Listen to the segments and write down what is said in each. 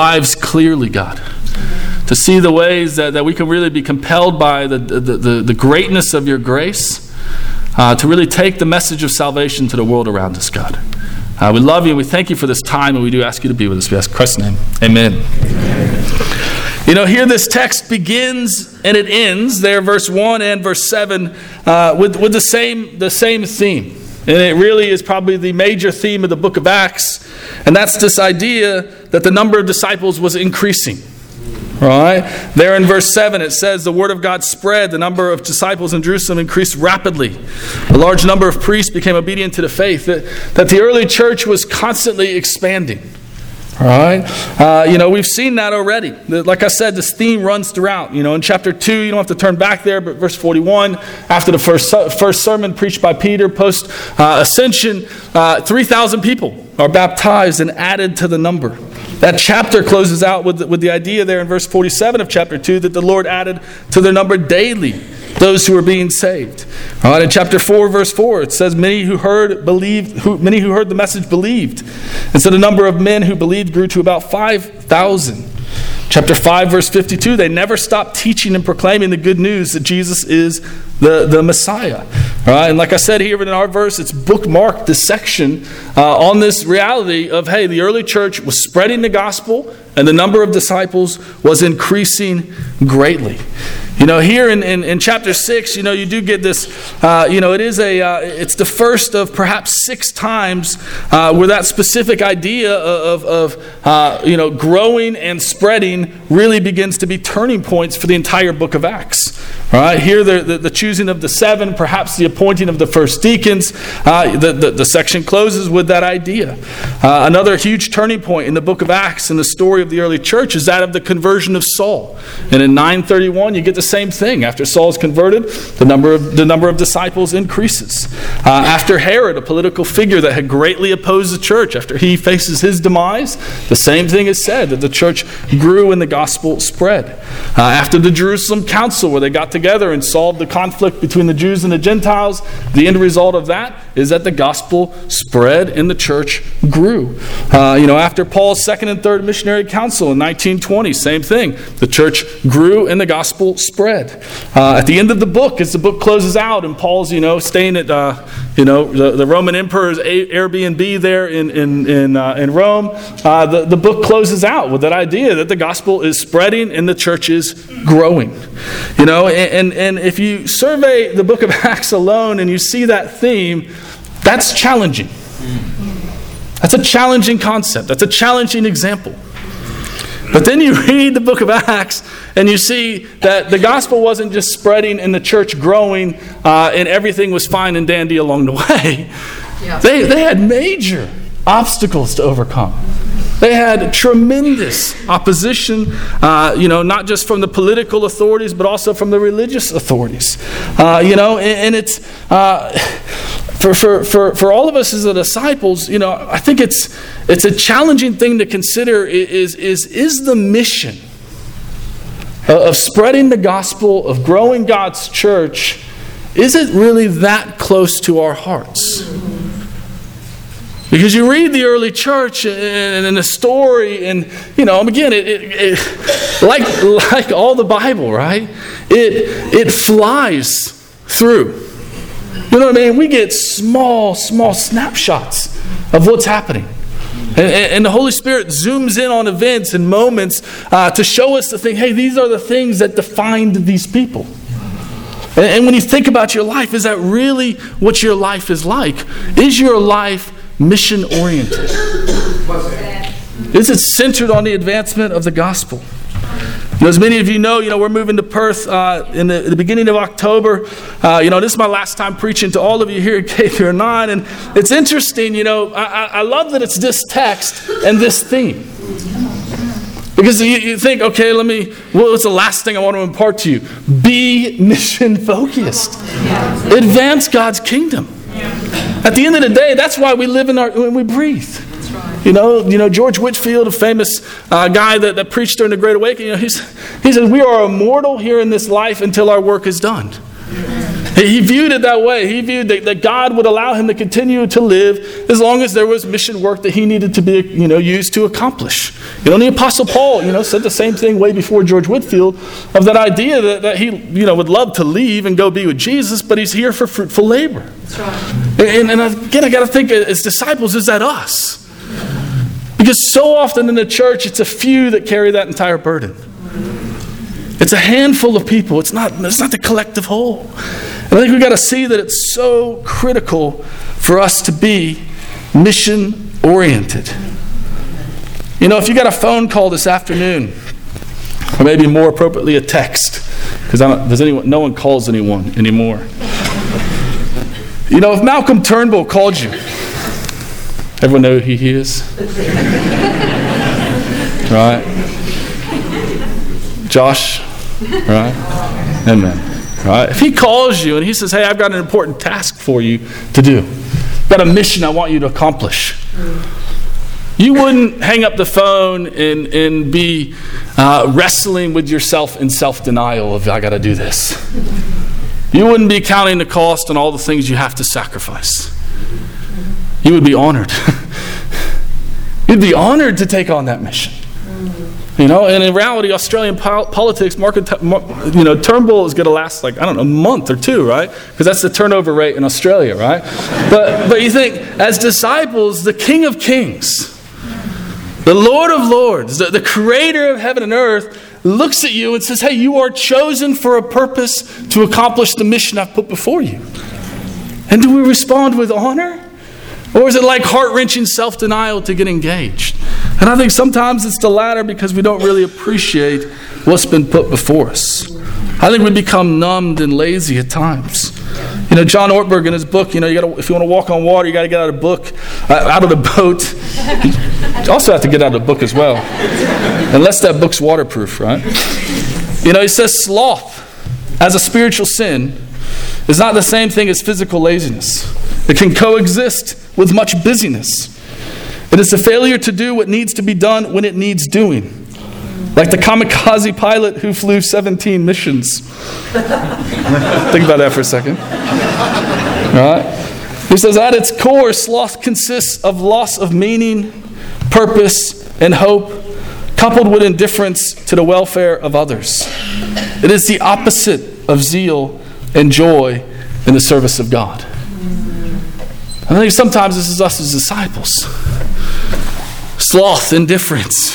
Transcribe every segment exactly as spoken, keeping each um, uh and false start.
lives clearly, God. To see the ways that, that we can really be compelled by the, the, the, the greatness of your grace, uh, to really take the message of salvation to the world around us, God. Uh, we love you and we thank you for this time, and we do ask you to be with us. We ask in Christ's name. Amen. Amen. You know, here this text begins and it ends there, verse one and verse seven, uh, with, with the same the same theme. And it really is probably the major theme of the book of Acts. And that's this idea that the number of disciples was increasing. All right? There in verse seven it says, the word of God spread. The number of disciples in Jerusalem increased rapidly. A large number of priests became obedient to the faith. That, that the early church was constantly expanding. All right? Uh, you know, we've seen that already. Like I said, this theme runs throughout. You know, in chapter two, you don't have to turn back there, but verse forty-one, after the first first sermon preached by Peter post uh, ascension, uh, three thousand people are baptized and added to the number. That chapter closes out with the, with the idea there in verse forty-seven of chapter two that the Lord added to their number daily those who were being saved. All right, in chapter four, verse four, it says, many who heard believed, who, many who heard the message believed. And so the number of men who believed grew to about five thousand. Chapter five, verse fifty-two, they never stopped teaching and proclaiming the good news that Jesus is the, the Messiah. All right, and like I said here in our verse, it's bookmarked this section uh, on this reality of, hey, the early church was spreading the gospel and the number of disciples was increasing greatly. You know, here in, in, in chapter six, you know, you do get this, uh, you know, it is a, uh, it's the first of perhaps six times uh, where that specific idea of, of uh, you know, growing and spreading really begins to be turning points for the entire book of Acts. All right, here the, the, the choosing of the seven, perhaps the appointing of the first deacons. Uh, the, the, the section closes with that idea. Uh, another huge turning point in the book of Acts in the story of the early church is that of the conversion of Saul. And in nine thirty-one, you get the same thing. After Saul is converted, the number of the number of disciples increases. Uh, after Herod, a political figure that had greatly opposed the church, after he faces his demise, the same thing is said, that the church grew and the gospel spread. Uh, after the Jerusalem Council, where they got together and solved the conflict between the Jews and the Gentiles, the end result of that is that the gospel spread and the church grew. Uh, you know, after Paul's second and third missionary council in nineteen twenty, same thing. The church grew and the gospel spread. Uh, at the end of the book, as the book closes out, and Paul's, you know, staying at, uh, you know, the, the Roman emperor's Airbnb there in in in, uh, in Rome, uh, the the book closes out with that idea that the gospel is spreading and the church is growing. You know, and and, and if you survey the book of Acts alone and you see that theme, that's challenging. That's a challenging concept. That's a challenging example. But then you read the book of Acts and you see that the gospel wasn't just spreading and the church growing uh, and everything was fine and dandy along the way. Yeah. They, they had major obstacles to overcome. They had tremendous opposition, uh, you know, not just from the political authorities, but also from the religious authorities. Uh, you know, and, and it's... Uh, For, for for for all of us as the disciples, you know, I think it's it's a challenging thing to consider is is is the mission of spreading the gospel, of growing God's church, is it really that close to our hearts? Because you read the early church and, and the story, and you know, again, it, it, it like like all the Bible, right? It it flies through. You know what I mean? We get small, small snapshots of what's happening. And, and the Holy Spirit zooms in on events and moments uh, to show us the thing, hey, these are the things that defined these people. And, and when you think about your life, is that really what your life is like? Is your life mission-oriented? Is it centered on the advancement of the gospel? You know, as many of you know, you know, we're moving to Perth uh, in the, the beginning of October. Uh, you know, this is my last time preaching to all of you here at K through nine, and it's interesting. You know, I, I love that it's this text and this theme, because you, you think, okay, let me. What's the last thing I want to impart to you? Be mission focused. Advance God's kingdom. At the end of the day, that's why we live in our when we breathe. You know, you know George Whitefield, a famous uh, guy that, that preached during the Great Awakening. You know, he's, he says, "We are immortal here in this life until our work is done." He viewed it that way. He viewed that, that God would allow him to continue to live as long as there was mission work that he needed to be, you know, used to accomplish. You know, the Apostle Paul, you know, said the same thing way before George Whitefield of that idea that, that he, you know, would love to leave and go be with Jesus, but he's here for fruitful labor. That's right. And, and again, I got to think as disciples, is that us? Because so often in the church, it's a few that carry that entire burden. It's a handful of people. It's not, it's not the collective whole. And I think we've got to see that it's so critical for us to be mission-oriented. You know, if you got a phone call this afternoon, or maybe more appropriately a text, because does anyone? No one calls anyone anymore. You know, if Malcolm Turnbull called you, everyone know who he is? Right? Josh? Right? Amen. Right? If he calls you and he says, hey, I've got an important task for you to do. I've got a mission I want you to accomplish. You wouldn't hang up the phone and, and be uh, wrestling with yourself in self-denial of, I got to do this. You wouldn't be counting the cost and all the things you have to sacrifice. You would be honored. You'd be honored to take on that mission. You know, and in reality, Australian po- politics, market, you know, Turnbull is going to last like, I don't know, a month or two, right? Because that's the turnover rate in Australia, right? But but you think, as disciples, the King of Kings, the Lord of Lords, the, the creator of heaven and earth, looks at you and says, hey, you are chosen for a purpose to accomplish the mission I've put before you. And do we respond with honor? Or is it like heart-wrenching self-denial to get engaged? And I think sometimes it's the latter because we don't really appreciate what's been put before us. I think we become numbed and lazy at times. You know, John Ortberg in his book, you know, you gotta, if you want to walk on water, you got to get out of the book, uh, out of the boat. You also have to get out of the book as well, unless that book's waterproof, right? You know, he says sloth as a spiritual sin is not the same thing as physical laziness. It can coexist with much busyness. It is a failure to do what needs to be done when it needs doing. Like the kamikaze pilot who flew seventeen missions. Think about that for a second. All right? He says, at its core, sloth consists of loss of meaning, purpose, and hope, coupled with indifference to the welfare of others. It is the opposite of zeal and joy in the service of God. I think sometimes this is us as disciples. Sloth, indifference,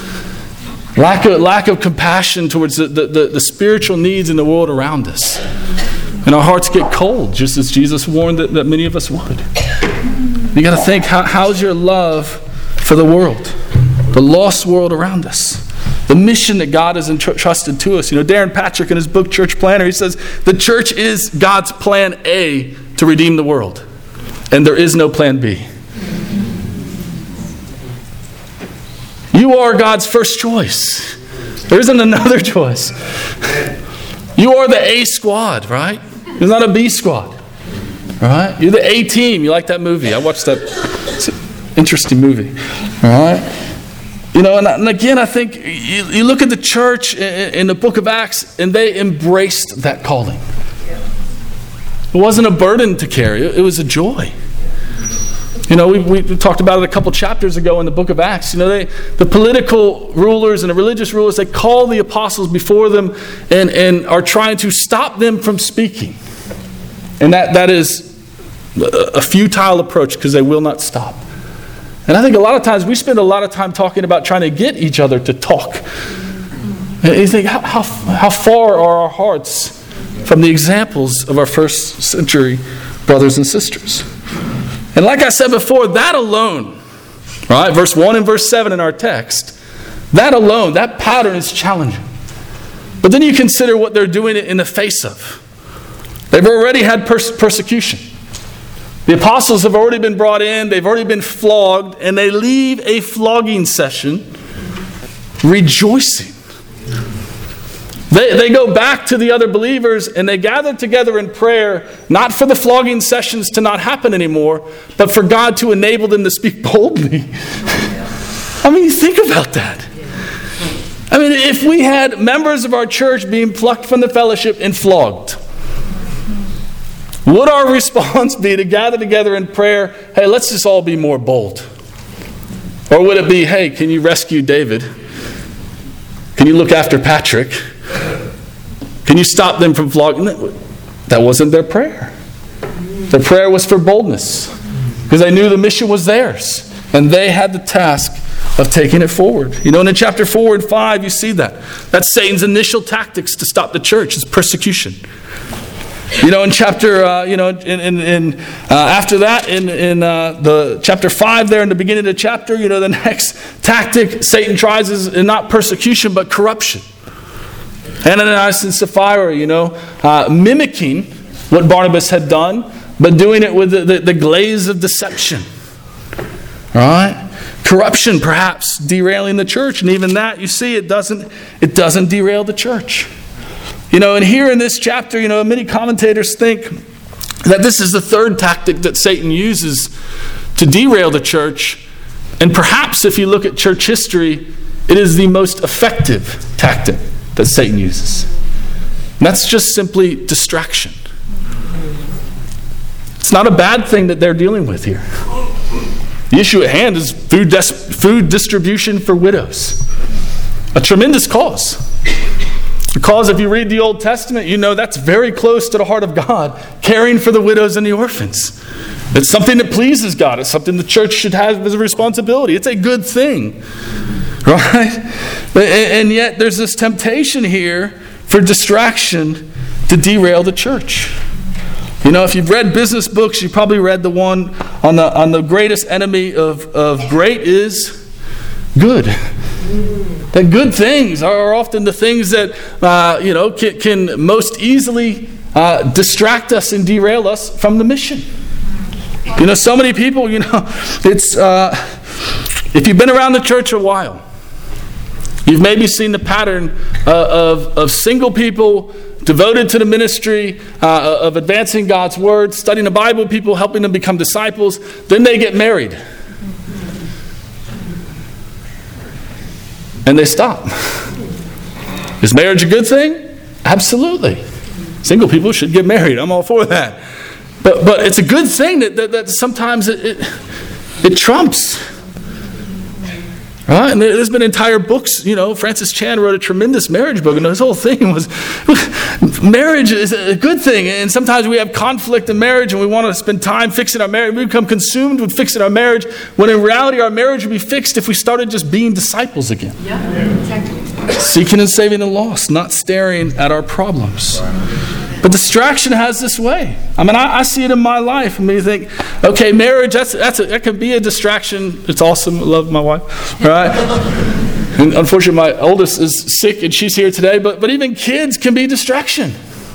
lack of, lack of compassion towards the, the, the, the spiritual needs in the world around us. And our hearts get cold, just as Jesus warned that, that many of us would. You got to think, how, how's your love for the world, the lost world around us? The mission that God has entrusted to us. You know, Darren Patrick in his book, Church Planner, he says, the church is God's plan A to redeem the world. And there is no plan B. You are God's first choice. There isn't another choice. You are the A squad, right? There's not a B squad. Right? You're the A team. You like that movie? I watched that. It's an interesting movie. All right? You know, and, and again, I think you, you look at the church in, in the book of Acts, and they embraced that calling. It wasn't a burden to carry. It was a joy. You know, we, we talked about it a couple chapters ago in the book of Acts. You know, they, the political rulers and the religious rulers, they call the apostles before them and, and are trying to stop them from speaking. And that, that is a futile approach because they will not stop. And I think a lot of times we spend a lot of time talking about trying to get each other to talk. And you think, how, how, how far are our hearts from the examples of our first century brothers and sisters? And like I said before, that alone, right, verse one and verse seven in our text, that alone, that pattern is challenging. But then you consider what they're doing in the face of. They've already had pers- persecution. The apostles have already been brought in, they've already been flogged, and they leave a flogging session rejoicing. They, they go back to the other believers and they gather together in prayer, not for the flogging sessions to not happen anymore, but for God to enable them to speak boldly. I mean, think about that. I mean, if we had members of our church being plucked from the fellowship and flogged, Would our response be to gather together in prayer, hey, let's just all be more bold? Or would it be, hey, can you rescue David? Can you look after Patrick? Can you stop them from flogging? That wasn't their prayer. Their prayer was for boldness, because they knew the mission was theirs, and they had the task of taking it forward. You know, and in chapter four and five, you see that. That's Satan's initial tactics to stop the church, is persecution. You know, in chapter, uh, you know, in, in, in uh, after that, in in uh, the chapter five, there in the beginning of the chapter, you know, the next tactic Satan tries is not persecution but corruption. Ananias and Sapphira, you know, uh, mimicking what Barnabas had done, but doing it with the, the, the glaze of deception. All right, corruption, perhaps derailing the church, and even that, you see, it doesn't it doesn't derail the church. You know, and here in this chapter, you know, many commentators think that this is the third tactic that Satan uses to derail the church. And perhaps if you look at church history, it is the most effective tactic that Satan uses. And that's just simply distraction. It's not a bad thing that they're dealing with here. The issue at hand is food, des- food distribution for widows. A tremendous cause. Because if you read the Old Testament, you know that's very close to the heart of God, caring for the widows and the orphans. It's something that pleases God. It's something the church should have as a responsibility. It's a good thing, right? And yet there's this temptation here for distraction to derail the church. You know, if you've read business books, you probably read the one on the on the greatest enemy of, of great is good. That good things are often the things that, uh, you know, can, can most easily uh, distract us and derail us from the mission. You know, so many people, you know, it's, uh, if you've been around the church a while, you've maybe seen the pattern uh, of, of single people devoted to the ministry, uh, of advancing God's word, studying the Bible, people helping them become disciples. Then they get married. And they stop. Is marriage a good thing? Absolutely. Single people should get married. I'm all for that. But but it's a good thing that, that, that sometimes it, it it trumps. Right? And there's been entire books, you know, Francis Chan wrote a tremendous marriage book, and his whole thing was marriage is a good thing. And sometimes we have conflict in marriage and we want to spend time fixing our marriage. We become consumed with fixing our marriage, when in reality our marriage would be fixed if we started just being disciples again. Yeah, exactly. Seeking and saving the lost, not staring at our problems. But distraction has this way. I mean, I, I see it in my life. I mean, you think, okay, marriage, that's that's a, that can be a distraction. It's awesome. I love my wife, right? And unfortunately, my oldest is sick, and she's here today. But but even kids can be distraction.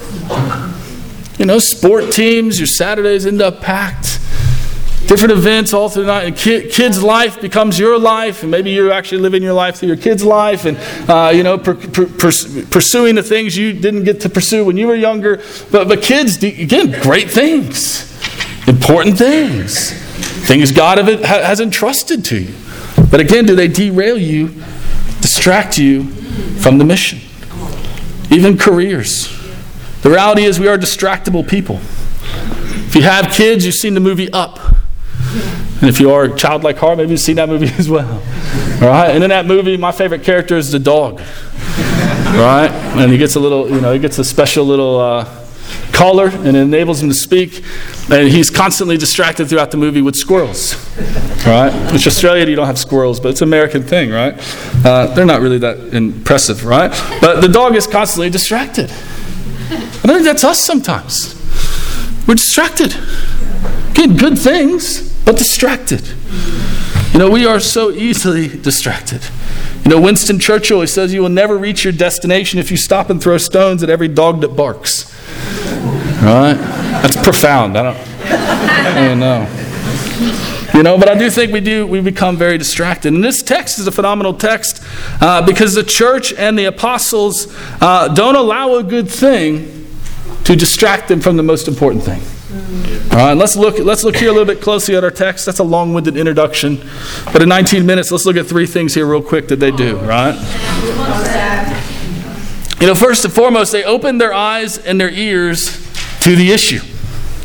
You know, sport teams, your Saturdays end up packed. Different events all through the night. Kid, kid's life becomes your life, and maybe you're actually living your life through your kid's life, and uh, you know, per, per, per, pursuing the things you didn't get to pursue when you were younger. But but kids, again, great things, important things, things God has entrusted to you. But again, do they derail you, distract you from the mission? Even careers. The reality is we are distractible people. If you have kids, you've seen the movie Up. And if you are a childlike heart, maybe you've seen that movie as well. All right? And in that movie, my favorite character is the dog. Right? And he gets a little, you know, he gets a special little uh, collar, and it enables him to speak. And he's constantly distracted throughout the movie with squirrels. Right? Which Australia, you don't have squirrels, but it's an American thing, right? Uh, they're not really that impressive, right? But the dog is constantly distracted. I think that's us sometimes. We're distracted. Again, good things, but distracted. You know, we are so easily distracted. You know, Winston Churchill, he says, you will never reach your destination if you stop and throw stones at every dog that barks. All right? That's profound. I don't, I don't know. You know, but I do think we do, we become very distracted. And this text is a phenomenal text uh, because the church and the apostles uh, don't allow a good thing to distract them from the most important thing. All right, let's look, let's look here a little bit closely at our text. That's a long-winded introduction. But in nineteen minutes, let's look at three things here real quick that they do, right? You know, first and foremost, they open their eyes and their ears to the issue.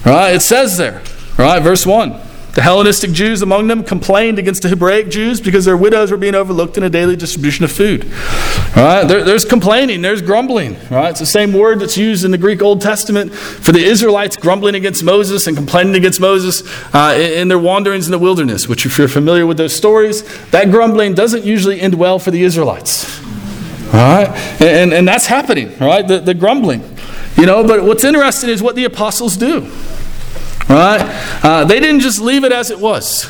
Right? It says there, right? Verse one. The Hellenistic Jews among them complained against the Hebraic Jews because their widows were being overlooked in a daily distribution of food. Right? There, there's complaining, there's grumbling. Right? It's the same word that's used in the Greek Old Testament for the Israelites grumbling against Moses and complaining against Moses uh, in, in their wanderings in the wilderness, which if you're familiar with those stories, that grumbling doesn't usually end well for the Israelites. Right? And, and, and that's happening, right? The, the grumbling. You know, but what's interesting is what the apostles do. Right? Uh, they didn't just leave it as it was.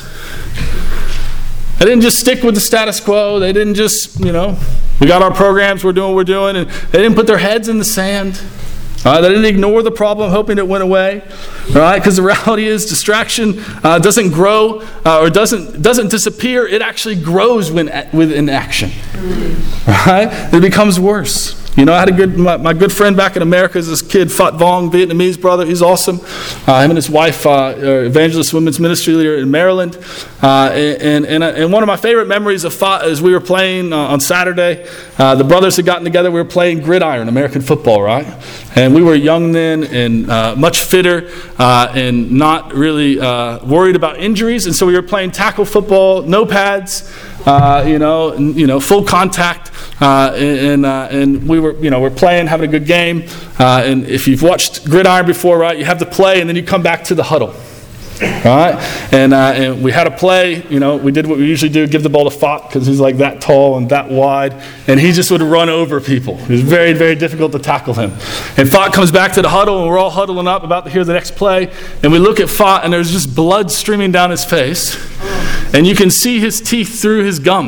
They didn't just stick with the status quo. They didn't just, you know, we got our programs, we're doing what we're doing. And they didn't put their heads in the sand. Right? They didn't ignore the problem, hoping it went away. Right? Because the reality is distraction uh, doesn't grow uh, or doesn't doesn't disappear. It actually grows when with inaction. Right? It becomes worse. You know, I had a good, my, my good friend back in America is this kid, Phat Vong, Vietnamese brother. He's awesome. Uh, him and his wife, uh, are Evangelist Women's Ministry leader in Maryland. Uh, and, and, and one of my favorite memories of Phat is we were playing uh, on Saturday. Uh, the brothers had gotten together. We were playing gridiron, American football, right? And we were young then and uh, much fitter uh, and not really uh, worried about injuries. And so we were playing tackle football, no pads, uh, you know, and, you know, full contact. Uh, and uh, and we were, you know, we're playing, having a good game. Uh, and if you've watched gridiron before, right, you have to play and then you come back to the huddle. Right? And, uh, and we had a play, you know, we did what we usually do, give the ball to Phat because he's like that tall and that wide. And he just would run over people. It was very, very difficult to tackle him. And Phat comes back to the huddle and we're all huddling up about to hear the next play. And we look at Phat and there's just blood streaming down his face. And you can see his teeth through his gum.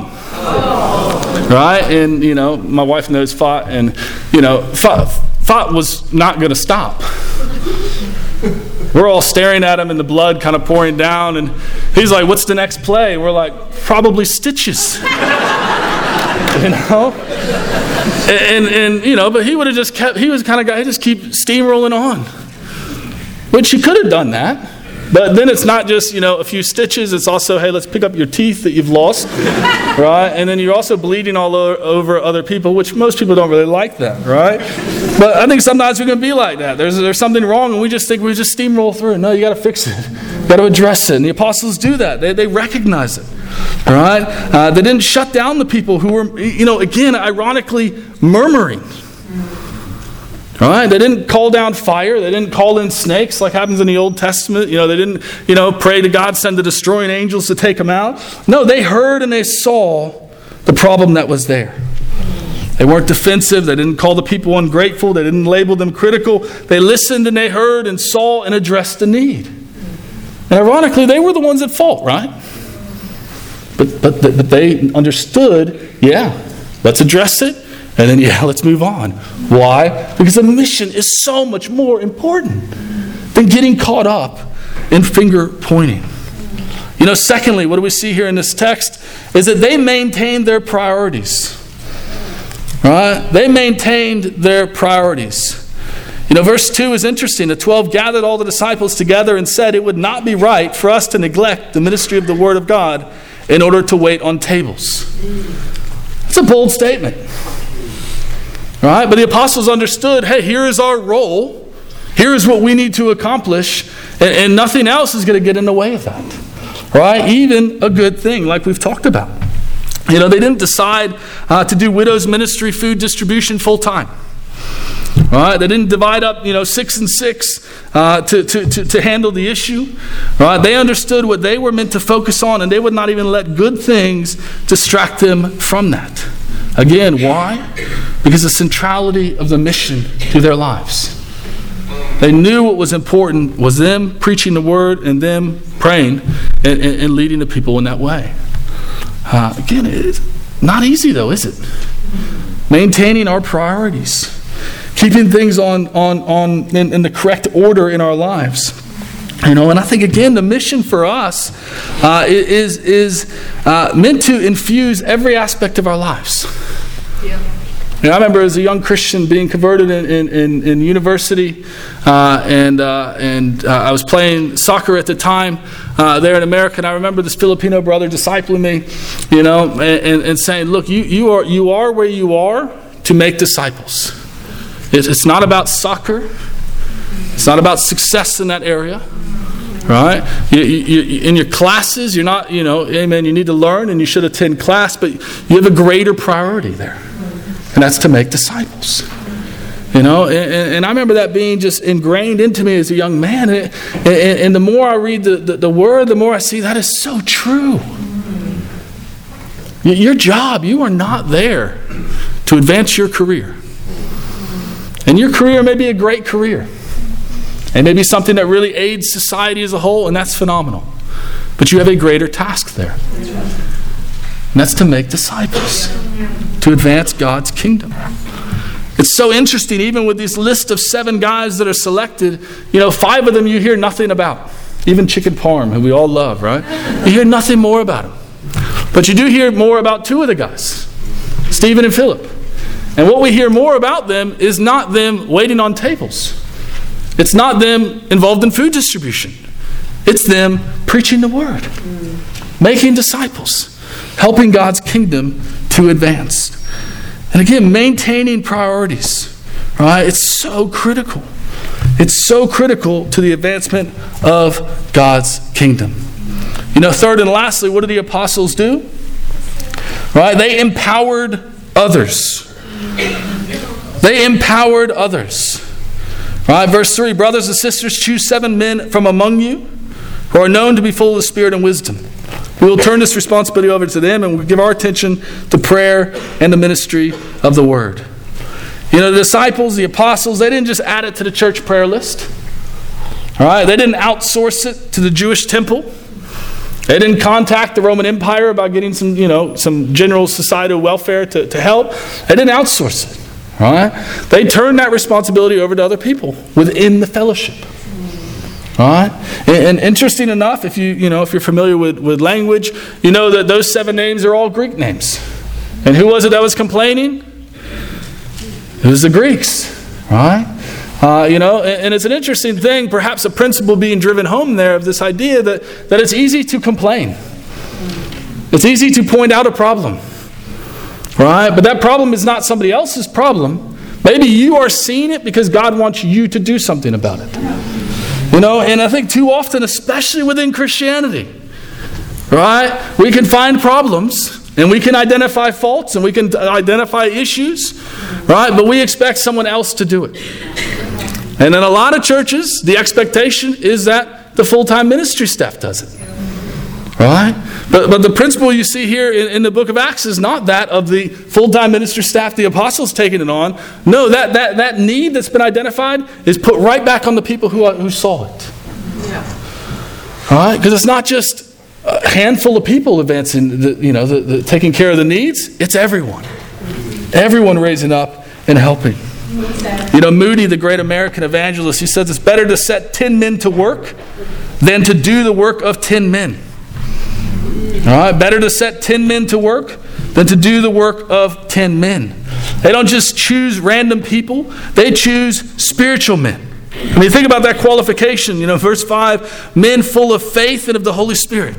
Right? And, you know, my wife knows Phat and, you know, Phat, Phat was not going to stop. We're all staring at him and the blood kind of pouring down. And he's like, what's the next play? And we're like, probably stitches. You know? And, and, and, you know, but he would have just kept, he was the kind of guy, he just keep steamrolling on. Which he could have done that. But then it's not just, you know, a few stitches. It's also, hey, let's pick up your teeth that you've lost, right? And then you're also bleeding all over other people, which most people don't really like that, right? But I think sometimes we're going to be like that. There's there's something wrong, and we just think we just steamroll through. No, you got to fix it. You got to address it. And the apostles do that. They they recognize it, all right? Uh, they didn't shut down the people who were, you know, again, ironically, murmuring. All right, they didn't call down fire. They didn't call in snakes like happens in the Old Testament. You know, they didn't, you know, pray to God, send the destroying angels to take them out. No, they heard and they saw the problem that was there. They weren't defensive. They didn't call the people ungrateful. They didn't label them critical. They listened and they heard and saw and addressed the need. And ironically, they were the ones at fault, right? But but but they understood, yeah, let's address it. And then, yeah, let's move on. Why? Because the mission is so much more important than getting caught up in finger pointing. You know, secondly, what do we see here in this text is that they maintained their priorities. Right? They maintained their priorities. You know, verse two is interesting. The twelve gathered all the disciples together and said, it would not be right for us to neglect the ministry of the Word of God in order to wait on tables. It's a bold statement. Right? But the apostles understood, hey, here is our role. Here is what we need to accomplish. And, and nothing else is going to get in the way of that. Right? Even a good thing like we've talked about. You know, they didn't decide uh, to do widows ministry food distribution full time. Right? They didn't divide up, you know, six and six uh, to, to, to, to handle the issue. Right? They understood what they were meant to focus on, and they would not even let good things distract them from that. Again, why? Because the centrality of the mission to their lives. They knew what was important was them preaching the word and them praying and, and, and leading the people in that way. Uh, again, it's not easy though, is it? Maintaining our priorities. Keeping things on, on, on in, in the correct order in our lives. You know, and I think, again, the mission for us uh, is, is uh, meant to infuse every aspect of our lives. Yeah. You know, I remember as a young Christian being converted in, in, in, in university, uh, and uh, and uh, I was playing soccer at the time uh, there in America, and I remember this Filipino brother discipling me, you know, and, and saying, look, you, you are you are where you are to make disciples. It's, it's not about soccer. It's not about success in that area. Right? You, you, you, in your classes, you're not, you know, amen, you need to learn and you should attend class, but you have a greater priority there. And that's to make disciples. You know, and, and I remember that being just ingrained into me as a young man. And, and, and the more I read the, the, the Word, the more I see that is so true. Your job, you are not there to advance your career. And your career may be a great career. It may be something that really aids society as a whole, and that's phenomenal. But you have a greater task there. And that's to make disciples, to advance God's kingdom. It's so interesting, even with this list of seven guys that are selected, you know, five of them you hear nothing about. Even Chicken Parm, who we all love, right? You hear nothing more about him. But you do hear more about two of the guys, Stephen and Philip. And what we hear more about them is not them waiting on tables. It's not them involved in food distribution. It's them preaching the word, making disciples, helping God's kingdom to advance. And again, maintaining priorities, right? It's so critical. It's so critical to the advancement of God's kingdom. You know, third and lastly, what do the apostles do? Right? They empowered others. They empowered others. Right? Verse three, brothers and sisters, choose seven men from among you who are known to be full of the Spirit and wisdom. We will turn this responsibility over to them and we'll give our attention to prayer and the ministry of the word. You know, the disciples, the apostles, they didn't just add it to the church prayer list. All right? They didn't outsource it to the Jewish temple. They didn't contact the Roman Empire about getting some, you know, some general societal welfare to, to help. They didn't outsource it. All right? They turned that responsibility over to other people within the fellowship. All right? And, and interesting enough, if you you know if you're familiar with, with language, you know that those seven names are all Greek names. And who was it that was complaining? It was the Greeks. All right? Uh, you know, and, and it's an interesting thing, perhaps a principle being driven home there of this idea that, that it's easy to complain. It's easy to point out a problem. Right? But that problem is not somebody else's problem. Maybe you are seeing it because God wants you to do something about it. You know, and I think too often, especially within Christianity, right, we can find problems and we can identify faults and we can identify issues, right, but we expect someone else to do it. And in a lot of churches, the expectation is that the full-time ministry staff does it. Right? But, but the principle you see here in, in the book of Acts is not that of the full-time ministry staff, the apostles taking it on. No, that, that, that need that's been identified is put right back on the people who, who saw it. Yeah. All right? Because it's not just a handful of people advancing, the, you know, the, the, taking care of the needs. It's everyone. Everyone raising up and helping. You know, Moody, the great American evangelist, he says it's better to set ten men to work than to do the work of ten men. All right, better to set ten men to work than to do the work of ten men. They don't just choose random people, they choose spiritual men. I mean, think about that qualification, you know, verse five, men full of faith and of the Holy Spirit.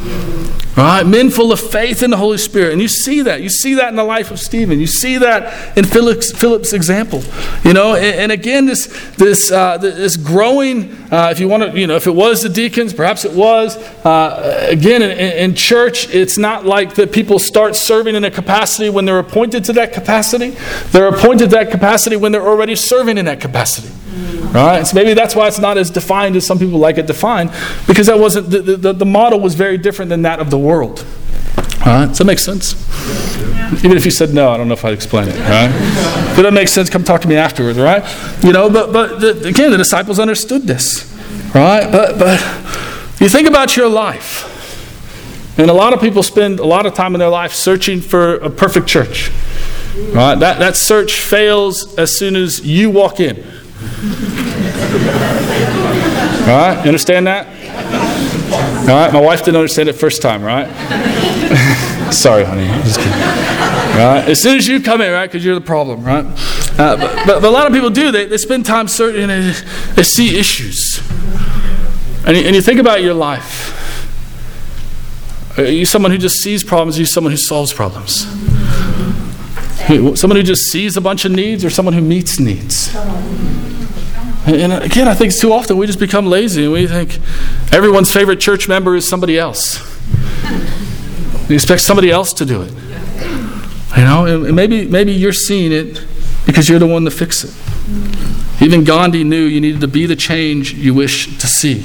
All right, men full of faith in the Holy Spirit. And you see that. You see that in the life of Stephen. You see that in Philip's, Philip's example. You know, and, and again, this this uh, this growing, uh, if you want to, you know, if it was the deacons, perhaps it was. Uh, again, in, in church, it's not like that people start serving in a capacity when they're appointed to that capacity. They're appointed to that capacity when they're already serving in that capacity. Right? So maybe that's why it's not as defined as some people like it defined, because that wasn't the, the, the model was very different than that of the world. All right? Does that make sense? Yeah. Even if you said no, I don't know if I'd explain it. Right? If that makes sense, come talk to me afterwards. Right? You know, but but the, again, the disciples understood this. Right? But but you think about your life, and a lot of people spend a lot of time in their life searching for a perfect church. Right? That that search fails as soon as you walk in. All right, you understand that? All right, my wife didn't understand it first time, right? Sorry, honey, I'm just kidding. All right, as soon as you come in, right, because you're the problem, right? Uh, but, but, but a lot of people do. They, they spend time searching and they, they see issues. And you, and you think about your life. Are you someone who just sees problems, or are you someone who solves problems? Someone who just sees a bunch of needs, or someone who meets needs? And again, I think too often we just become lazy and we think everyone's favorite church member is somebody else. You expect somebody else to do it. You know, and maybe maybe you're seeing it because you're the one to fix it. Even Gandhi knew you needed to be the change you wish to see.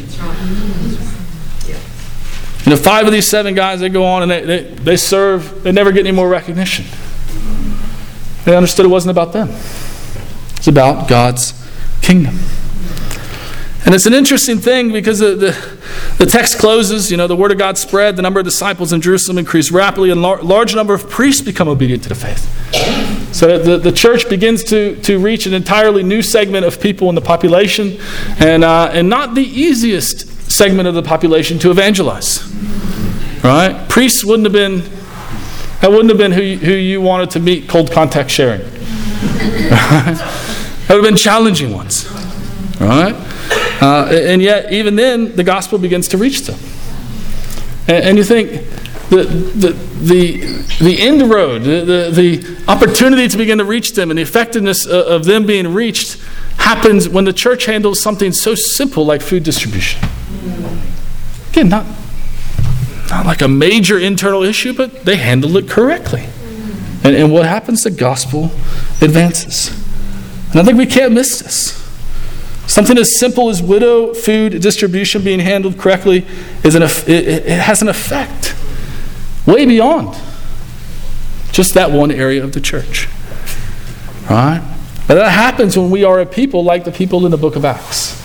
You know, five of these seven guys, they go on and they, they, they serve, they never get any more recognition. They understood it wasn't about them. It's about God's kingdom. And it's an interesting thing because the, the, the text closes, you know, the word of God spread, the number of disciples in Jerusalem increased rapidly, and a lar- large number of priests become obedient to the faith. So the, the church begins to, to reach an entirely new segment of people in the population, and uh, and not the easiest segment of the population to evangelize. Right? Priests wouldn't have been, that wouldn't have been who you, who you wanted to meet cold contact sharing. Right? That would have been challenging ones. Right? Uh, and yet, even then, the gospel begins to reach them. And, and you think, the the the, the end road, the, the, the opportunity to begin to reach them and the effectiveness of, of them being reached happens when the church handles something so simple like food distribution. Again, not, not like a major internal issue, but they handled it correctly. And, and what happens? The gospel advances. And I think we can't miss this. Something as simple as widow food distribution being handled correctly is an, it, it has an effect way beyond just that one area of the church. Right? But that happens when we are a people like the people in the book of Acts,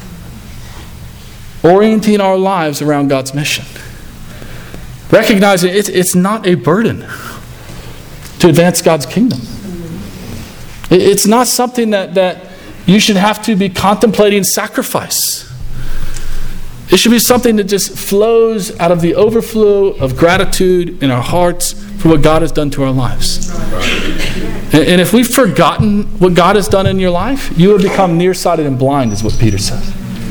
orienting our lives around God's mission. Recognizing it's, it's not a burden to advance God's kingdom. It, it's not something that, that you should have to be contemplating sacrifice. It should be something that just flows out of the overflow of gratitude in our hearts for what God has done to our lives. And, and if we've forgotten what God has done in your life, you have become nearsighted and blind, is what Peter says.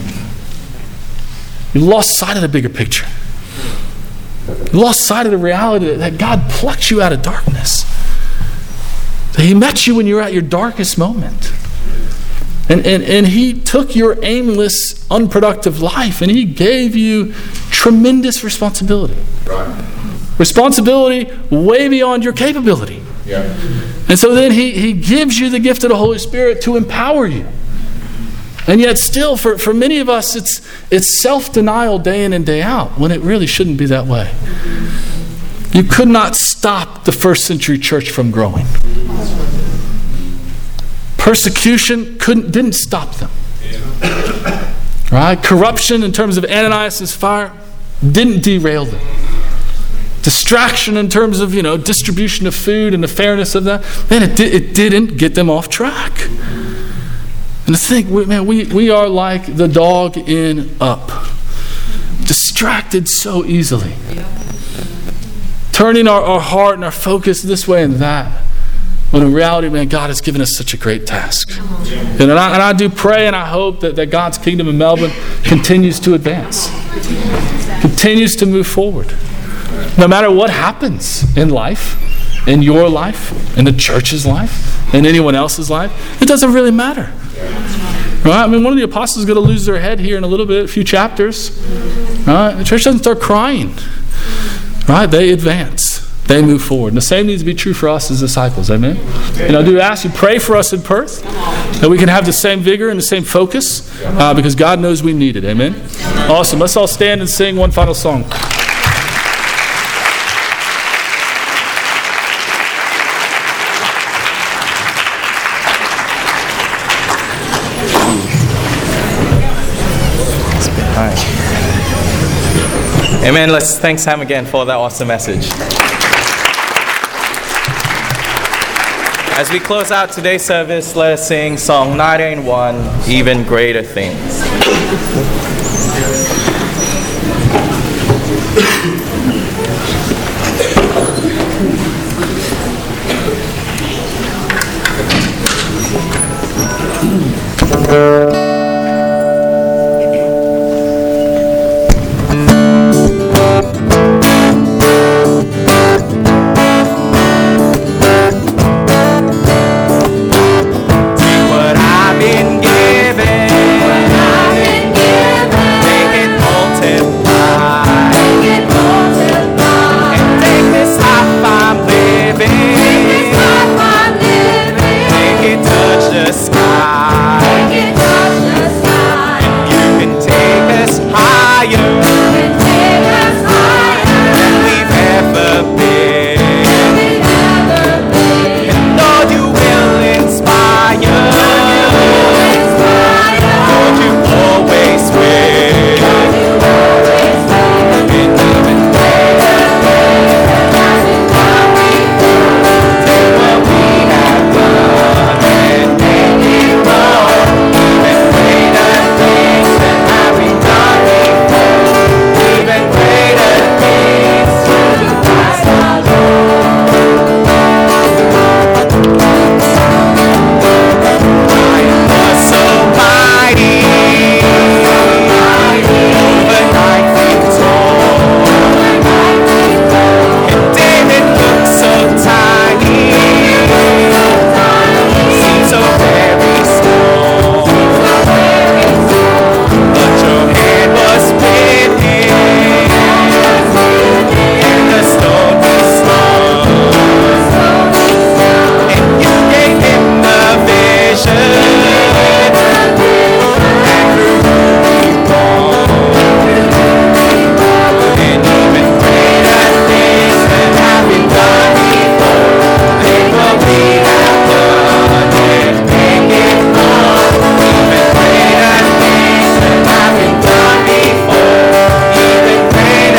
You lost sight of the bigger picture. You lost sight of the reality that God plucked you out of darkness. That He met you when you were at your darkest moment. And, and, and He took your aimless, unproductive life and He gave you tremendous responsibility. Right. Responsibility way beyond your capability. Yeah. And so then he, he gives you the gift of the Holy Spirit to empower you. And yet still, for, for many of us, it's, it's self-denial day in and day out, when it really shouldn't be that way. You could not stop the first century church from growing. Persecution couldn't didn't stop them. Right? Corruption in terms of Ananias' fire didn't derail them. Distraction in terms of, you know, distribution of food and the fairness of that, man, it, di- it didn't get them off track. And to think, man, we, we are like the dog in Up. Distracted so easily. Turning our, our heart and our focus this way and that. When in reality, man, God has given us such a great task. And I, and I do pray and I hope that, that God's kingdom in Melbourne continues to advance. Continues to move forward. No matter what happens in life, in your life, in the church's life, in anyone else's life, it doesn't really matter. Right? I mean, one of the apostles is going to lose their head here in a little bit, a few chapters. Right? The church doesn't start crying. Right? They advance. They move forward. And the same needs to be true for us as disciples. Amen? And I do ask you, pray for us in Perth, that we can have the same vigor and the same focus, uh, because God knows we need it. Amen? Awesome. Let's all stand and sing one final song. Amen. Let's thank Sam again for that awesome message. As we close out today's service, let us sing Song nine eight one, Even Greater Things.